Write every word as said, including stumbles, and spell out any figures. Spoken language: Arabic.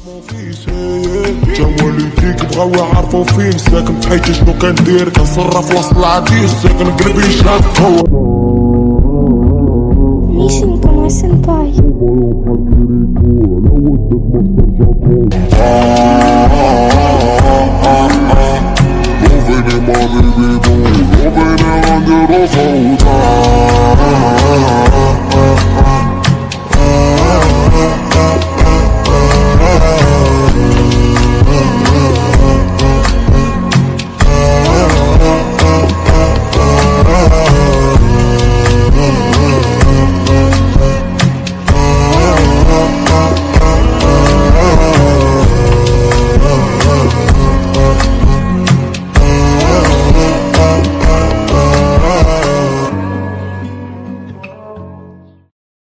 جا والديك بغاو يعرفو فين ساكن بحياتي شنو كندير كنصرف وسط العديد ساكن قلبي شاف هو Mission Pama Senpai.